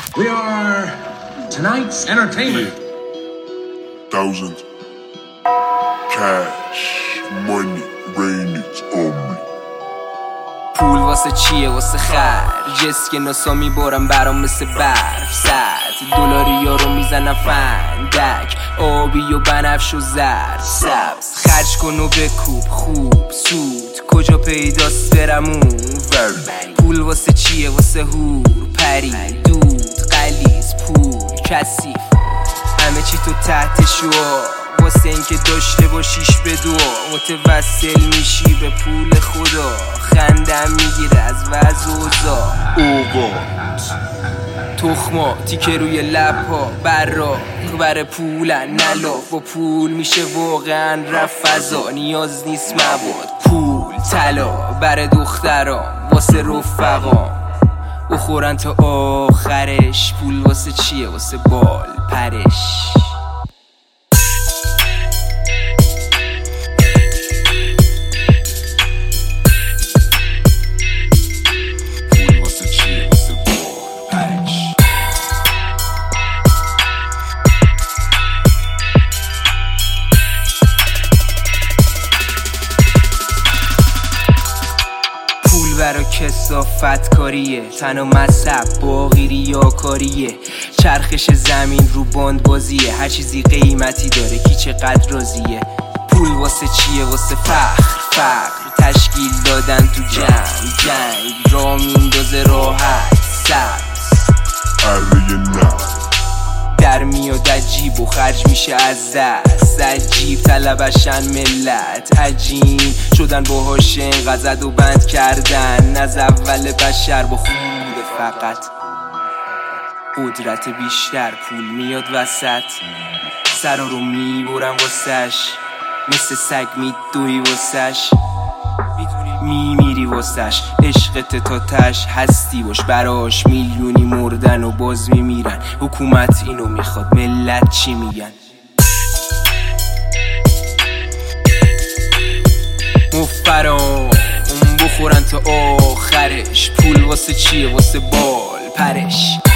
We are tonight's entertainment. 1,000 cash money rain on me. پول واسه چیه؟ واسه خرج اسک ناسا میبارم برام مثل برف سرد دلاریا رو میزنم فندک آبی و بنفش و زرد سبز خرج کن و بکوب خوب سود کجا پیداست برم اون پول واسه چیه؟ واسه هور پری دود قلیز پول کثیف همه چی تو تحت شعا واسه اینکه داشته باشیش به دعا متوسل میشی به پول خدا خندم میگیره از وضع و اوضاع اوقات تخما تیکه روی لبها براق بر پولن نلاف با پول میشه واقعا رفت فضا نیاز نیست مواد پول طلا بر دخترام واسه رفقام بخورن تا آخرش پول واسه چیه؟ واسه بال پرش برا کثافت کاریه تن و مذهب باقی ریاکاریه چرخش زمین رو باند بازیه هر چیزی قیمتی داره کی چقدر راضیه پول واسه چیه؟ واسه فقر تشکیل دادن تو جنگ را میندازه راحت سبز اره نه در میاد عجیب و خرج میشه از دست عجیب طلبشن ملت عجیب شدن باهاش انقدر زد و بند کردن از اول بشر با خود فقط قدرت بیشتر پول میاد وسط سرا رو میبرم واسش مثل سگ میدوی واسش میمیری واسش عشقت تا تش هستی باش براش میلیونی مردن و باز میمیرن حکومت اینو میخواد ملت چی میگن مفرام بخورن تا آخرش پول واسه چیه؟ واسه بال پرش